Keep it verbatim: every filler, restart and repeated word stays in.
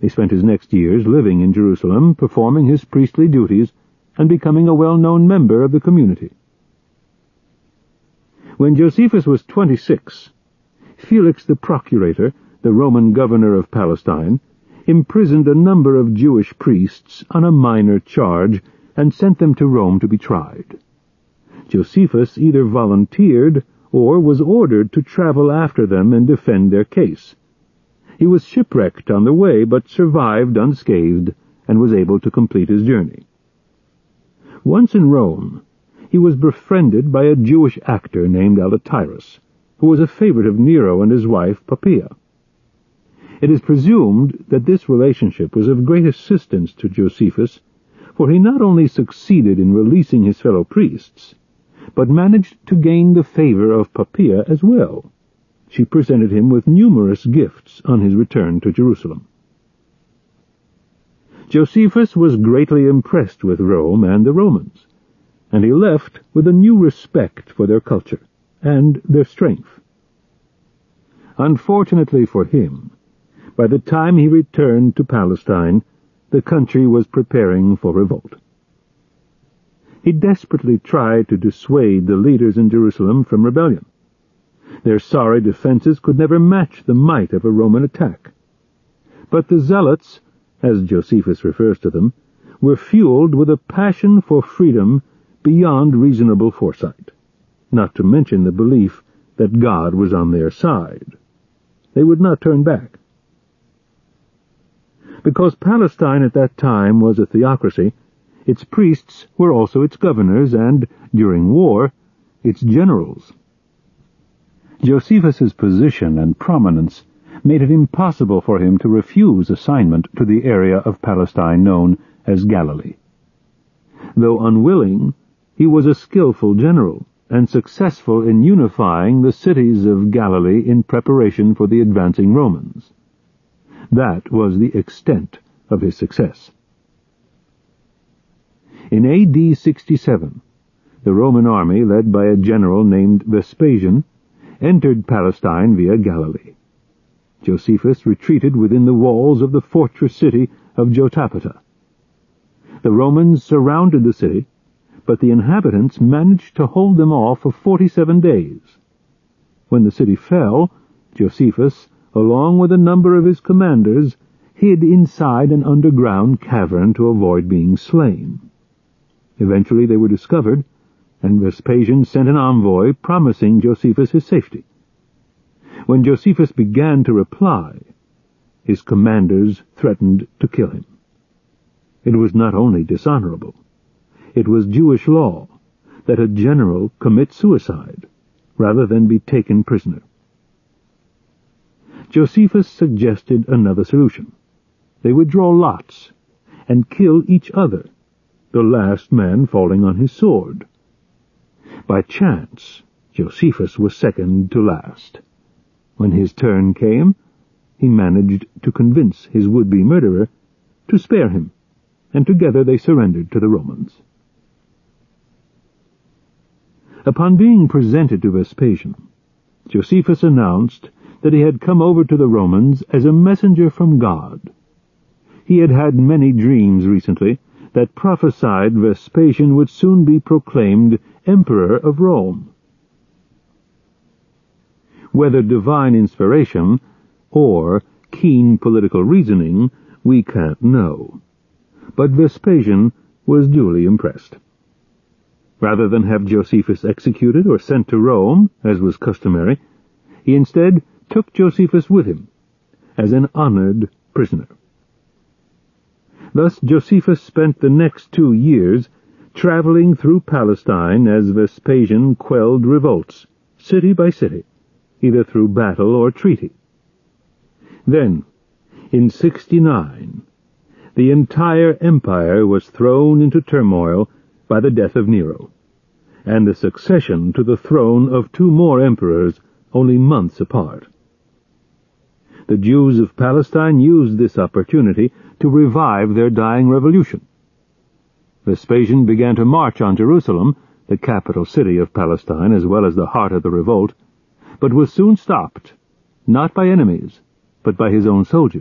He spent his next years living in Jerusalem, performing his priestly duties, and becoming a well-known member of the community. When Josephus was twenty-six, Felix the Procurator, the Roman governor of Palestine, imprisoned a number of Jewish priests on a minor charge and sent them to Rome to be tried. Josephus either volunteered or was ordered to travel after them and defend their case. He was shipwrecked on the way, but survived unscathed and was able to complete his journey. Once in Rome, he was befriended by a Jewish actor named Alatirus, who was a favorite of Nero and his wife Poppaea. It is presumed that this relationship was of great assistance to Josephus, for he not only succeeded in releasing his fellow priests, but managed to gain the favor of Poppaea as well. She presented him with numerous gifts on his return to Jerusalem. Josephus was greatly impressed with Rome and the Romans, and he left with a new respect for their culture and their strength. Unfortunately for him, by the time he returned to Palestine, the country was preparing for revolt. He desperately tried to dissuade the leaders in Jerusalem from rebellion. Their sorry defenses could never match the might of a Roman attack. But the zealots, as Josephus refers to them, were fueled with a passion for freedom beyond reasonable foresight, not to mention the belief that God was on their side. They would not turn back. Because Palestine at that time was a theocracy, its priests were also its governors and, during war, its generals. Josephus's position and prominence made it impossible for him to refuse assignment to the area of Palestine known as Galilee. Though unwilling, he was a skillful general and successful in unifying the cities of Galilee in preparation for the advancing Romans. That was the extent of his success. In A D sixty-seven, the Roman army, led by a general named Vespasian, entered Palestine via Galilee. Josephus retreated within the walls of the fortress city of Jotapata. The Romans surrounded the city, but the inhabitants managed to hold them off for forty-seven days. When the city fell, Josephus, along with a number of his commanders, hid inside an underground cavern to avoid being slain. Eventually they were discovered, and Vespasian sent an envoy promising Josephus his safety. When Josephus began to reply, his commanders threatened to kill him. It was not only dishonorable, it was Jewish law that a general commit suicide rather than be taken prisoner. Josephus suggested another solution. They would draw lots and kill each other, the last man falling on his sword. By chance, Josephus was second to last. When his turn came, he managed to convince his would-be murderer to spare him, and together they surrendered to the Romans. Upon being presented to Vespasian, Josephus announced that he had come over to the Romans as a messenger from God. He had had many dreams recently that prophesied Vespasian would soon be proclaimed Emperor of Rome. Whether divine inspiration or keen political reasoning, we can't know. But Vespasian was duly impressed. Rather than have Josephus executed or sent to Rome, as was customary, he instead took Josephus with him as an honored prisoner. Thus Josephus spent the next two years traveling through Palestine as Vespasian quelled revolts, city by city, either through battle or treaty. Then, in sixty-nine, the entire empire was thrown into turmoil by the death of Nero, and the succession to the throne of two more emperors only months apart. The Jews of Palestine used this opportunity to revive their dying revolution. Vespasian began to march on Jerusalem, the capital city of Palestine as well as the heart of the revolt, but was soon stopped, not by enemies, but by his own soldiers.